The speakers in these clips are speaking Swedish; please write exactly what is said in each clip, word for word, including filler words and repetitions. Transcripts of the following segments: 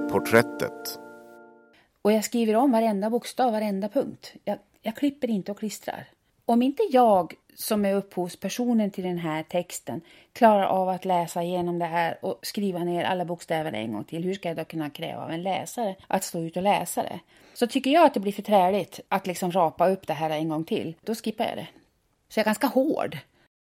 Porträttet. Och jag skriver om varenda bokstav, varenda punkt. Jag, jag klipper inte och klistrar. Om inte jag som är upphovspersonen till den här texten klarar av att läsa igenom det här och skriva ner alla bokstäver en gång till, hur ska jag då kunna kräva av en läsare att stå ut och läsa det? Så tycker jag att det blir för träligt att liksom rapa upp det här en gång till, då skippar jag det. Så jag är ganska hård.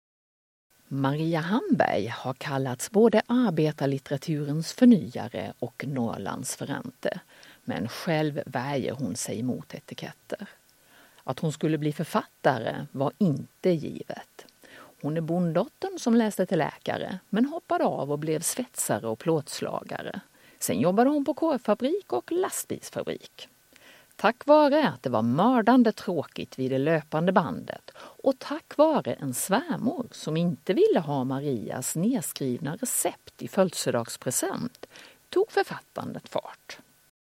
Maria Hamberg har kallats både arbetarlitteraturens förnyare och Norrlands förante, men själv värjer hon sig mot etiketter. Att hon skulle bli författare var inte givet. Hon är bonddottern som läste till läkare, men hoppade av och blev svetsare och plåtslagare. Sen jobbade hon på korvfabrik och lastbilsfabrik. Tack vare att det var mördande tråkigt vid det löpande bandet och tack vare en svärmor som inte ville ha Marias nedskrivna recept i födelsedagspresent tog författandet fart.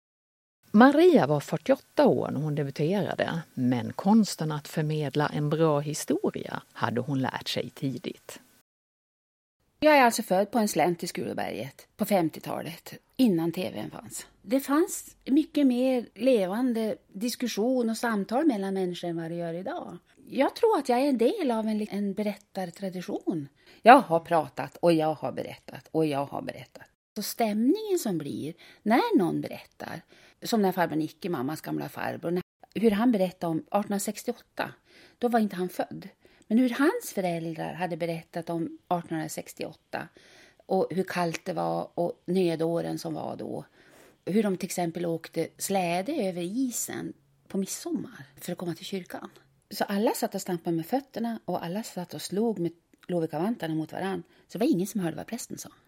Maria var fyrtioåtta år när hon debuterade, men konsten att förmedla en bra historia hade hon lärt sig tidigt. Jag är alltså född på en slänt i Skuleberget på femtiotalet, innan tvn fanns. Det fanns mycket mer levande diskussion och samtal mellan människor än vad det gör idag. Jag tror att jag är en del av en, en berättartradition. Jag har pratat och jag har berättat och jag har berättat. Så stämningen som blir när någon berättar, som när farbror Nicke, mammas gamla farbror, hur han berättade om arton sextioåtta, då var inte han född. Men hur hans föräldrar hade berättat om arton sextioåtta och hur kallt det var och nödåren som var då. Hur de till exempel åkte släde över isen på midsommar för att komma till kyrkan. Så alla satt och stampade med fötterna och alla satt och slog med lovikavantarna mot varann. Så det var ingen som hörde vad prästen sa.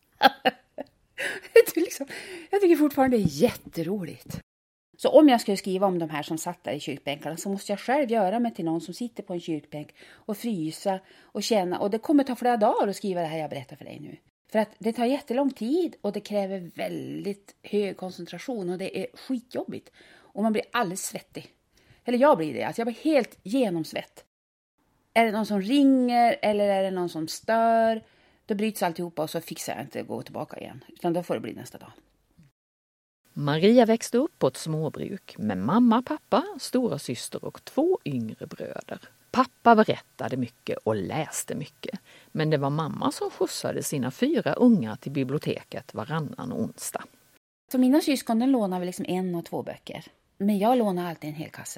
jag, tycker liksom, jag tycker fortfarande det är jätteroligt. Så om jag skulle skriva om de här som satt där i kyrkbänkarna så måste jag själv göra mig till någon som sitter på en kyrkbänk och frysa och känna. Och det kommer ta flera dagar att skriva det här jag berättar för dig nu. För att det tar jättelång tid och det kräver väldigt hög koncentration och det är skitjobbigt. Och man blir alldeles svettig. Eller jag blir det, alltså jag blir helt genomsvett. Är det någon som ringer eller är det någon som stör, då bryts alltihopa och så fixar jag inte att gå tillbaka igen. Utan då får det bli nästa dag. Maria växte upp på ett småbruk med mamma, pappa, stora syster och två yngre bröder. Pappa berättade mycket och läste mycket, men det var mamma som skjutsade sina fyra unga till biblioteket varannan onsdag. Så mina syskon den lånar väl liksom en och två böcker, men jag lånar alltid en hel kasse.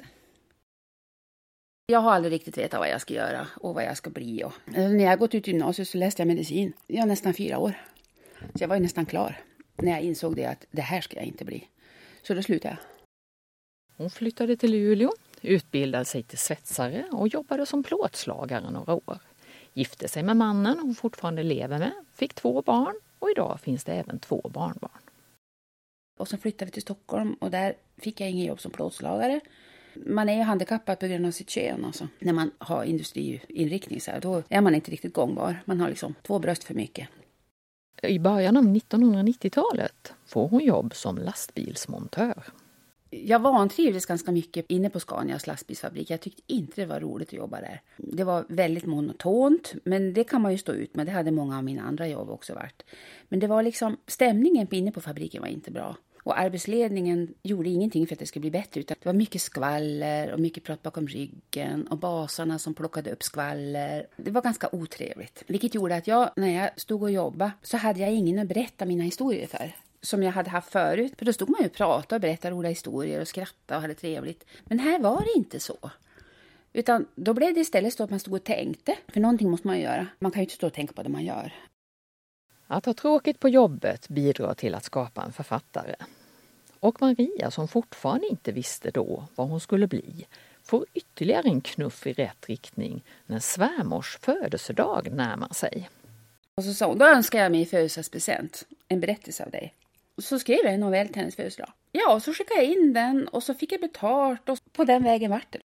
Jag har aldrig riktigt vetat vad jag ska göra och vad jag ska bli. Och när jag gått ut i gymnasiet så läste jag medicin. Jag var nästan fyra år, så jag var ju nästan klar. När jag insåg det att det här ska jag inte bli. Så då slutade jag. Hon flyttade till Luleå, utbildade sig till svetsare och jobbade som plåtslagare några år. Gifte sig med mannen hon fortfarande lever med, fick två barn och idag finns det även två barnbarn. Och så flyttade vi till Stockholm och där fick jag ingen jobb som plåtslagare. Man är ju handikappad på grund av sitt kön. Alltså. När man har industriinriktning så här, då är man inte riktigt gångbar. Man har liksom två bröst för mycket. I början av nittonhundranittiotalet får hon jobb som lastbilsmontör. Jag vantrivdes ganska mycket inne på Scanias lastbilsfabrik. Jag tyckte inte det var roligt att jobba där. Det var väldigt monotont, men det kan man ju stå ut med. Det hade många av mina andra jobb också varit. Men det var liksom, stämningen inne på fabriken var inte bra. Och arbetsledningen gjorde ingenting för att det skulle bli bättre. Utan det var mycket skvaller och mycket prat bakom ryggen. Och basarna som plockade upp skvaller. Det var ganska otrevligt. Vilket gjorde att jag, när jag stod och jobbade, så hade jag ingen att berätta mina historier för. Som jag hade haft förut. För då stod man ju och pratade och berättade roliga historier och skrattade och hade trevligt. Men här var det inte så. Utan då blev det istället så att man stod och tänkte. För någonting måste man ju göra. Man kan ju inte stå och tänka på det man gör. Att ha tråkigt på jobbet bidrar till att skapa en författare. Och Maria, som fortfarande inte visste då vad hon skulle bli, får ytterligare en knuff i rätt riktning när svärmors födelsedag närmar sig. Och så sa hon, då önskar jag mig födelsedagspresent, en berättelse av dig. Och så skrev jag en novell till hennes födelsedag. Ja, och så skickade jag in den och så fick jag betalt och på den vägen vart det.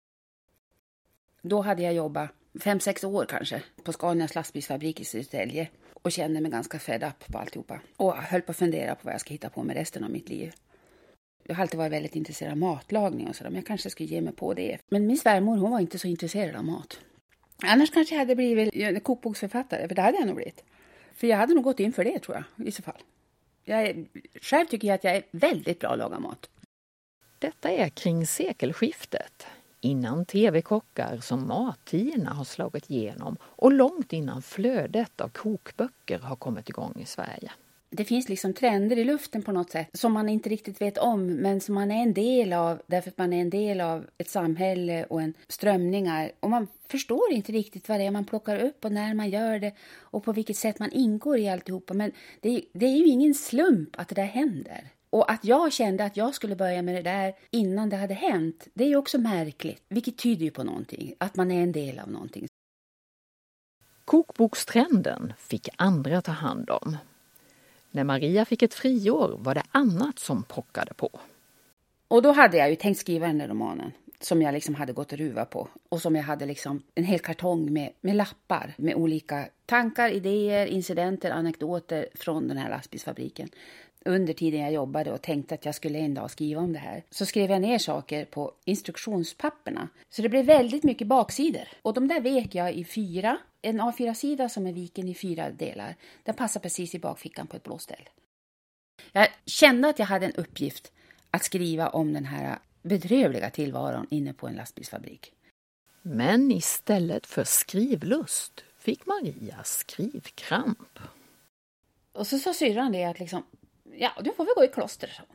Då hade jag jobbat fem, sex år kanske på Scanias lastbilsfabrik i Södertälje och kände mig ganska fed up på alltihopa. Och höll på att fundera på vad jag ska hitta på med resten av mitt liv. Jag har alltid varit väldigt intresserad av matlagning och sådär, men jag kanske skulle ge mig på det. Men min svärmor, hon var inte så intresserad av mat. Annars kanske jag hade blivit kokboksförfattare, för det hade jag nog blivit. För jag hade nog gått in för det, tror jag, i så fall. Jag är, själv tycker jag att jag är väldigt bra att laga mat. Detta är kring sekelskiftet, innan tv-kockar som Mattierna har slagit igenom och långt innan flödet av kokböcker har kommit igång i Sverige. Det finns liksom trender i luften på något sätt som man inte riktigt vet om, men som man är en del av därför att man är en del av ett samhälle och en strömningar. Och man förstår inte riktigt vad det är man plockar upp och när man gör det och på vilket sätt man ingår i alltihopa. Men det är, det är ju ingen slump att det där händer. Och att jag kände att jag skulle börja med det där innan det hade hänt, det är ju också märkligt. Vilket tyder ju på någonting, att man är en del av någonting. Kokbokstrenden fick andra ta hand om. När Maria fick ett friår var det annat som pockade på. Och då hade jag ju tänkt skriva den där romanen som jag liksom hade gått och ruva på. Och som jag hade liksom en hel kartong med, med lappar med olika tankar, idéer, incidenter, anekdoter från den här lastbilsfabriken. Under tiden jag jobbade och tänkte att jag skulle en dag skriva om det här, så skrev jag ner saker på instruktionspapperna. Så det blev väldigt mycket baksidor. Och de där vek jag i fyra. En A fyra-sida som är viken i fyra delar. Den passar precis i bakfickan på ett blåställ. Jag kände att jag hade en uppgift att skriva om den här bedrövliga tillvaron inne på en lastbilsfabrik. Men istället för skrivlust fick Maria skrivkramp. Och så sa syrran det att liksom, ja, du får väl gå i kloster, sa hon.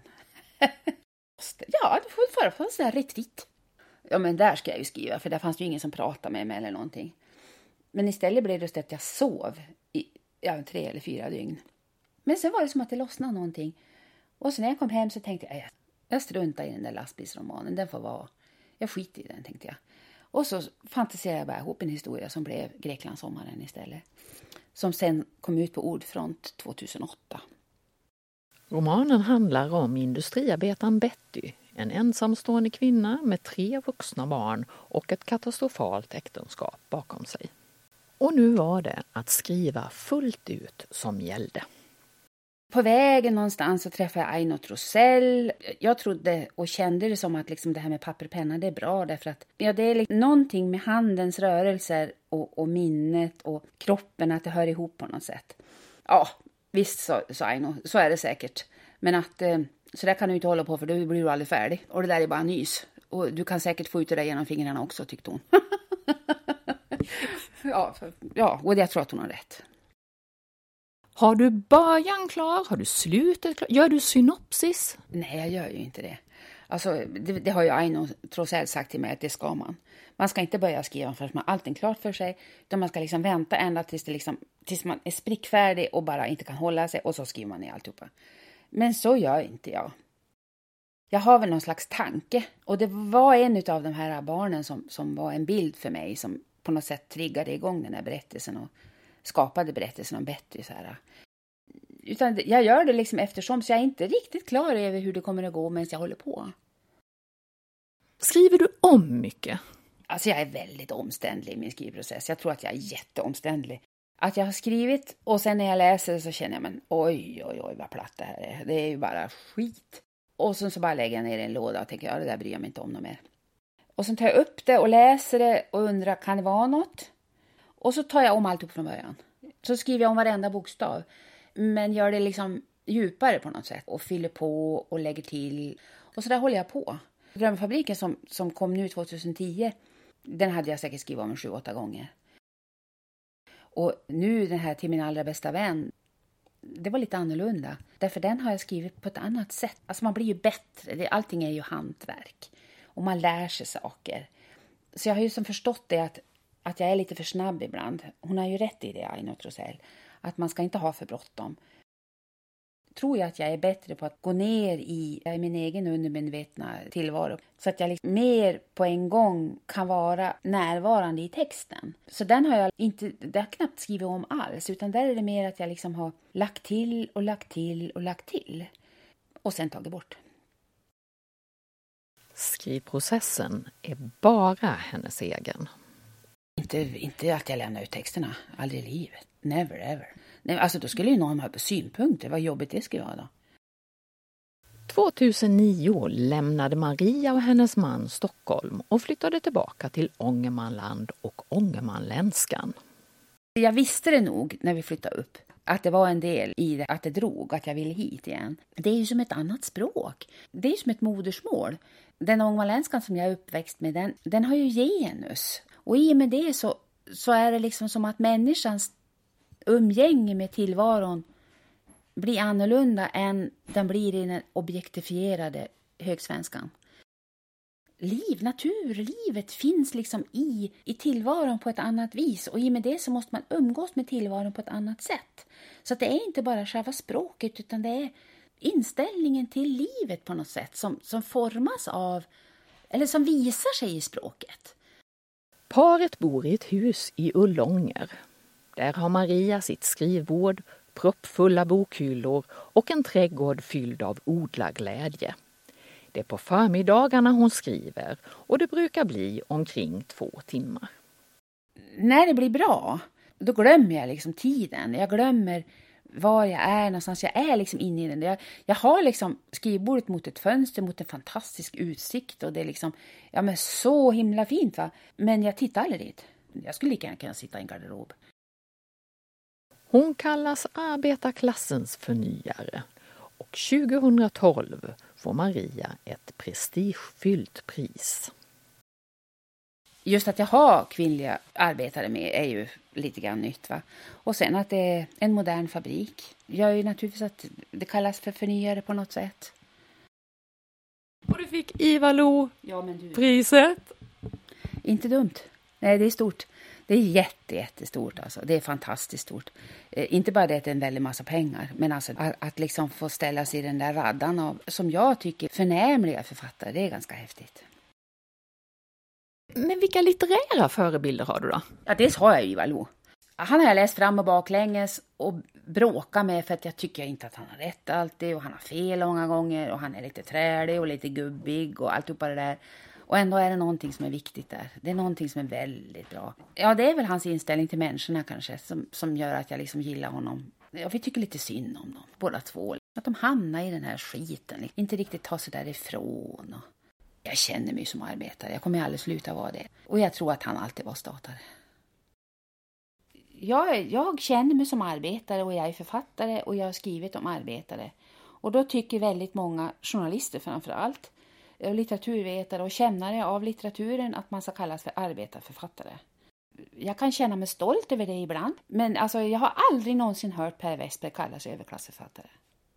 Ja, du får väl föra en sån här retreat. Ja, men där ska jag ju skriva, för där fanns ju ingen som pratade med mig eller någonting. Men istället blev det så att jag sov i ja, tre eller fyra dygn. Men sen var det som att det lossnade någonting. Och så när jag kom hem så tänkte jag, jag struntar i den där lastbilsromanen, den får vara. Jag skiter i den, tänkte jag. Och så fantiserade jag bara ihop en historia som blev Greklandssommaren istället. Som sen kom ut på Ordfront tjugohundraåtta. Romanen handlar om industriarbetaren Betty, en ensamstående kvinna med tre vuxna barn och ett katastrofalt äktenskap bakom sig. Och nu var det att skriva fullt ut som gällde. På vägen någonstans så träffade jag Aino Trosell. Jag trodde och kände det som att liksom det här med papper och penna, det är bra. Därför att ja, det är liksom någonting med handens rörelser och, och minnet och kroppen, att det hör ihop på något sätt. Ja, visst sa Aino, så är det säkert. Men att så där kan du inte hålla på, för då blir du aldrig färdig. Och det där är bara nys. Och du kan säkert få ut det där genom fingrarna också, tyckte hon. ja, för, ja, och jag tror att hon har rätt. Har du början klar? Har du slutet klar? Gör du synopsis? Nej, jag gör ju inte det. Alltså, det, det har ju Aino Trosell sagt till mig att det ska man. Man ska inte börja skriva förrän man har allting klart för sig. Utan man ska liksom vänta ända tills, det liksom, tills man är sprickfärdig och bara inte kan hålla sig. Och så skriver man i alltihopa. Men så gör inte jag. Jag har väl någon slags tanke. Och det var en av de här barnen som, som var en bild för mig. Som på något sätt triggade igång den här berättelsen. Och skapade berättelsen om Betty så här. Utan jag gör det liksom eftersom, så jag är inte riktigt klar över hur det kommer att gå medan jag håller på. Skriver du om mycket? Alltså jag är väldigt omständlig i min skrivprocess. Jag tror att jag är jätteomständlig. Att jag har skrivit och sen när jag läser så känner jag, men oj, oj, oj vad platt det här är. Det är ju bara skit. Och sen så bara lägger jag ner i en låda och tänker, ja det där bryr jag mig inte om något mer. Och sen tar jag upp det och läser det och undrar, kan det vara något? Och så tar jag om allt upp från början. Så skriver jag om varenda bokstav. Men gör det liksom djupare på något sätt. Och fyller på och lägger till. Och så där håller jag på. Drömfabriken som, som kom nu tjugohundratio. Den hade jag säkert skrivit om sju, åtta gånger. Och nu den här till min allra bästa vän. Det var lite annorlunda. Därför den har jag skrivit på ett annat sätt. Alltså man blir ju bättre. Allting är ju hantverk. Och man lär sig saker. Så jag har ju som förstått det att. Att jag är lite för snabb ibland. Hon har ju rätt i det, Aino Trosell. Att man ska inte ha för bråttom. Tror jag att jag är bättre på att gå ner i, i min egen undermedvetna tillvaro. Så att jag liksom mer på en gång kan vara närvarande i texten. Så den har jag inte, det har knappt skrivit om alls. Utan där är det mer att jag liksom har lagt till och lagt till och lagt till. Och sen tagit bort. Skrivprocessen är bara hennes egen. Inte, inte att jag lämnar ut texterna. Aldrig i livet. Never ever. Nej, alltså då skulle ju någon ha synpunkter. Vad jobbigt det skulle vara då. tjugohundranio lämnade Maria och hennes man Stockholm och flyttade tillbaka till Ångermanland och ångermanländskan. Jag visste det nog när vi flyttade upp. att det var en del i det, att det drog, att jag ville hit igen. Det är ju som ett annat språk. Det är ju som ett modersmål. Den ångermanländskan som jag är uppväxt med, den, den har ju genus. Och i och med det så, så är det liksom som att människans umgänge med tillvaron blir annorlunda än den blir i den objektifierade högsvenskan. Liv, naturlivet finns liksom i, i tillvaron på ett annat vis. Och i och med det så måste man umgås med tillvaron på ett annat sätt. Så att det är inte bara själva språket, utan det är inställningen till livet på något sätt som, som formas av, eller som visar sig i språket. Paret bor i ett hus i Ullånger. Där har Maria sitt skrivbord, proppfulla bokhyllor och en trädgård fylld av odlarglädje. Det är på förmiddagarna hon skriver och det brukar bli omkring två timmar. När det blir bra, då glömmer jag liksom tiden. Jag glömmer var jag är någonstans. Jag är liksom inne i den. Jag, jag har liksom skrivbordet mot ett fönster, mot en fantastisk utsikt. Och det är liksom, ja men så himla fint va. Men jag tittar aldrig dit. Jag skulle lika gärna kunna sitta i en garderob. Hon kallas arbetarklassens förnyare. Och tjugohundratolv får Maria ett prestigefyllt pris. Just att jag har kvinnliga arbetare med är ju lite grann nytt va. Och sen att det är en modern fabrik gör ju naturligtvis att det kallas för förnyare på något sätt. Och du fick Ivar Lo-priset. Ja, inte dumt. Nej, det är stort. Det är jätte, jättestort alltså. Det är fantastiskt stort. Eh, inte bara det att det är en väldigt massa pengar. Men alltså att, att liksom få ställa sig i den där raddan av, som jag tycker, förnämliga författare. Det är ganska häftigt. Men vilka litterära förebilder har du då? Ja, dels har jag Ivar Lo. Han har jag läst fram och baklänges och bråkar med för att jag tycker inte att han har rätt alltid. Och han har fel många gånger och han är lite trälig och lite gubbig och allt upp på det där. Och ändå är det någonting som är viktigt där. Det är någonting som är väldigt bra. Ja, det är väl hans inställning till människorna kanske som, som gör att jag liksom gillar honom. Ja, vi tycker lite synd om dem, båda två. Att de hamnar i den här skiten. Inte riktigt tar sig därifrån. Och jag känner mig som arbetare. Jag kommer aldrig sluta vara det. Och jag tror att han alltid var statare. Jag, jag känner mig som arbetare och jag är författare och jag har skrivit om arbetare. Och då tycker väldigt många journalister framför allt, och litteraturvetare och kännare av litteraturen att man ska kallas för arbetarförfattare. Jag kan känna mig stolt över det ibland, men alltså, jag har aldrig någonsin hört Per Westberg kallas överklassförfattare.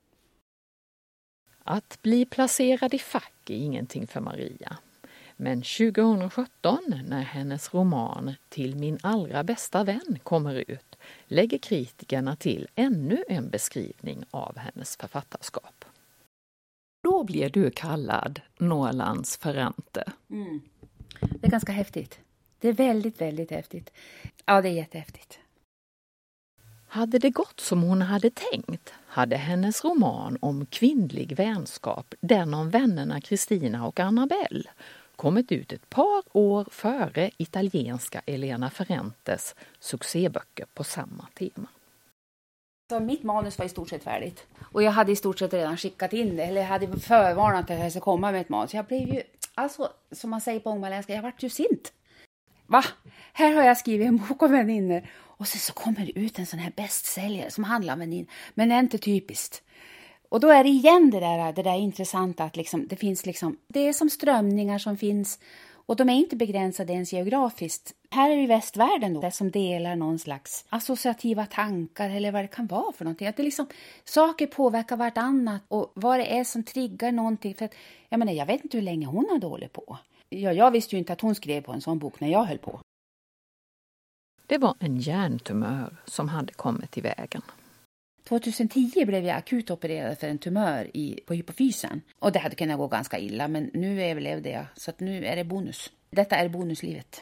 Att bli placerad i fack är ingenting för Maria. Men tjugosjutton, när hennes roman Till min allra bästa vän kommer ut, lägger kritikerna till ännu en beskrivning av hennes författarskap. Då blir du kallad Norrlands föränte. Mm. Det är ganska häftigt. Det är väldigt, väldigt häftigt. Ja, det är jättehäftigt. Hade det gått som hon hade tänkt, hade hennes roman om kvinnlig vänskap, den om vännerna Kristina och Annabelle, kommit ut ett par år före italienska Elena Ferrentes succéböcker på samma tema. Så mitt manus var i stort sett färdigt. Och jag hade i stort sett redan skickat in det. Eller jag hade förvarnat att jag skulle komma med ett manus. Jag blev ju, alltså som man säger på ångermanländska, jag vart ju sint. Va? Här har jag skrivit en bok om väninnor. Och sen så kommer det ut en sån här bästsäljare som handlar om väninnor. Men det är inte typiskt. Och då är det igen det där, det där intressanta att liksom, det finns liksom, det är som strömningar som finns. Och de är inte begränsade ens geografiskt. Här är det västvärlden då, det som delar någon slags associativa tankar eller vad det kan vara för någonting. Att det liksom, saker påverkar vartannat och vad det är som triggar någonting. För att, jag menar, jag vet inte hur länge hon har dåligt på. Ja, jag visste ju inte att hon skrev på en sån bok när jag höll på. Det var en hjärntumör som hade kommit i vägen. tjugohundratio blev jag akut opererad för en tumör i, på hypofysen. Och det hade kunnat gå ganska illa, men nu överlevde jag. Så att nu är det bonus. Detta är bonuslivet.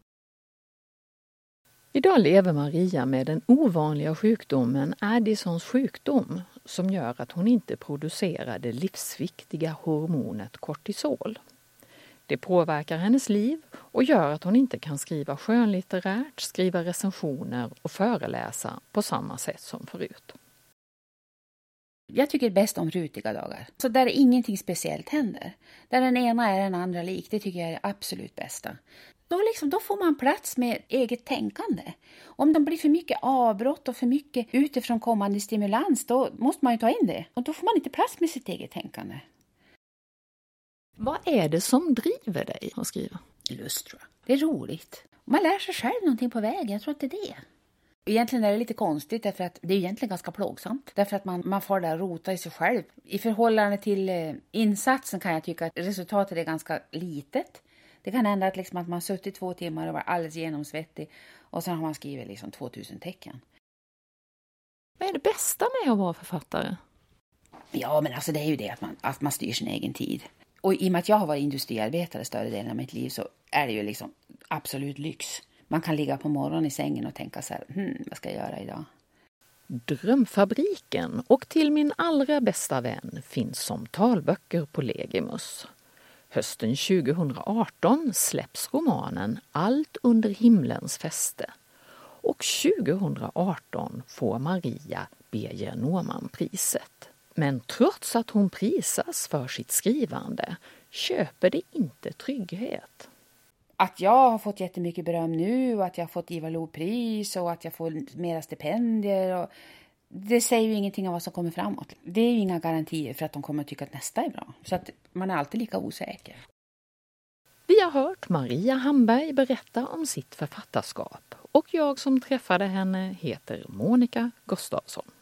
Idag lever Maria med den ovanliga sjukdomen Addisons sjukdom som gör att hon inte producerar det livsviktiga hormonet kortisol. Det påverkar hennes liv och gör att hon inte kan skriva skönlitterärt, skriva recensioner och föreläsa på samma sätt som förut. Jag tycker bäst om rutiga dagar. Så där ingenting speciellt händer. Där den ena är den andra lik, det tycker jag är det absolut bästa. Då, liksom, då får man plats med eget tänkande. Om det blir för mycket avbrott och för mycket utifrån kommande stimulans, då måste man ju ta in det. Och då får man inte plats med sitt eget tänkande. Vad är det som driver dig att skriva? Lust, tror jag. Det är roligt. Man lär sig själv någonting på vägen, jag tror att det är det. Egentligen är det lite konstigt därför att det är egentligen ganska plågsamt. Därför att man, man får där rota i sig själv. I förhållande till eh, insatsen kan jag tycka att resultatet är ganska litet. Det kan hända att, liksom, att man har suttit två timmar och varit alldeles genomsvettig. Och sen har man skrivit liksom tvåtusen tecken. Vad är det bästa med att vara författare? Ja, men alltså det är ju det att man, att man styr sin egen tid. Och i och med att jag har varit industriarbetare större delen av mitt liv så är det ju liksom absolut lyx. Man kan ligga på morgonen i sängen och tänka så här, hmm, vad ska jag göra idag? Drömfabriken och Till min allra bästa vän finns som talböcker på Legimus. Hösten tjugohundraarton släpps romanen Allt under himlens fäste. Och tjugohundraarton får Maria Birger Norman-priset. Men trots att hon prisas för sitt skrivande köper det inte trygghet. Att jag har fått jättemycket beröm nu och att jag har fått Ivar Lo-pris och att jag får mera stipendier. Och det säger ju ingenting om vad som kommer framåt. Det är ju inga garantier för att de kommer att tycka att nästa är bra. Så att man är alltid lika osäker. Vi har hört Maria Hamberg berätta om sitt författarskap och jag som träffade henne heter Monica Gustafsson.